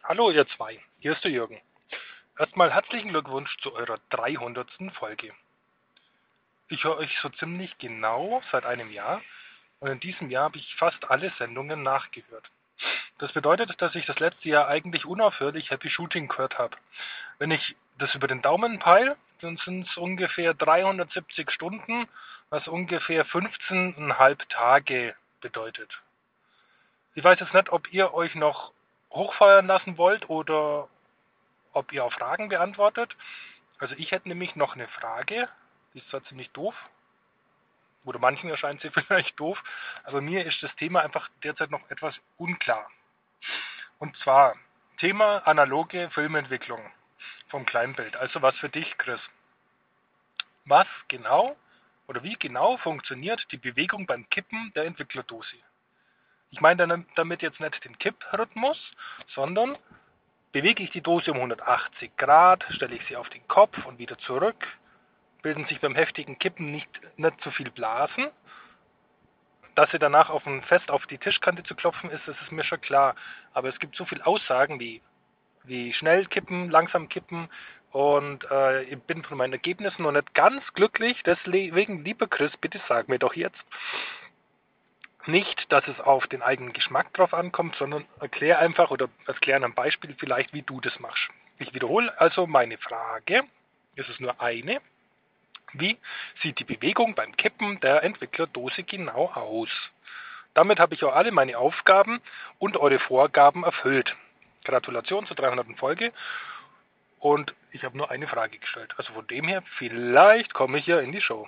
Hallo ihr zwei, hier ist der Jürgen. Erstmal herzlichen Glückwunsch zu eurer 300. Folge. Ich höre euch so ziemlich genau seit einem Jahr und in diesem Jahr habe ich fast alle Sendungen nachgehört. Das bedeutet, dass ich das letzte Jahr eigentlich unaufhörlich Happy Shooting gehört habe. Wenn ich das über den Daumen peile, dann sind es ungefähr 370 Stunden, was ungefähr 15,5 Tage bedeutet. Ich weiß jetzt nicht, ob ihr euch noch hochfeuern lassen wollt oder ob ihr auch Fragen beantwortet. Also ich hätte nämlich noch eine Frage, die ist zwar ziemlich doof, oder manchen erscheint sie vielleicht doof, aber mir ist das Thema einfach derzeit noch etwas unklar. Und zwar Thema analoge Filmentwicklung vom Kleinbild. Also was für dich, Chris? Was genau oder wie genau funktioniert die Bewegung beim Kippen der Entwicklerdose? Ich meine damit jetzt nicht den Kipprhythmus, sondern bewege ich die Dose um 180 Grad, stelle ich sie auf den Kopf und wieder zurück, bilden sich beim heftigen Kippen nicht zu viel Blasen. Dass sie danach fest auf die Tischkante zu klopfen ist, das ist mir schon klar. Aber es gibt so viele Aussagen wie schnell kippen, langsam kippen und ich bin von meinen Ergebnissen noch nicht ganz glücklich. Deswegen, lieber Chris, bitte sag mir doch jetzt nicht, dass es auf den eigenen Geschmack drauf ankommt, sondern erklär einfach oder erklär an einem Beispiel vielleicht, wie du das machst. Ich wiederhole also meine Frage. Es ist nur eine. Wie sieht die Bewegung beim Kippen der Entwicklerdose genau aus? Damit habe ich auch alle meine Aufgaben und eure Vorgaben erfüllt. Gratulation zur 300. Folge und ich habe nur eine Frage gestellt. Also von dem her, vielleicht komme ich ja in die Show.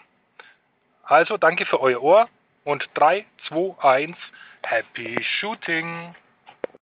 Also danke für euer Ohr und 3, 2, 1, Happy Shooting!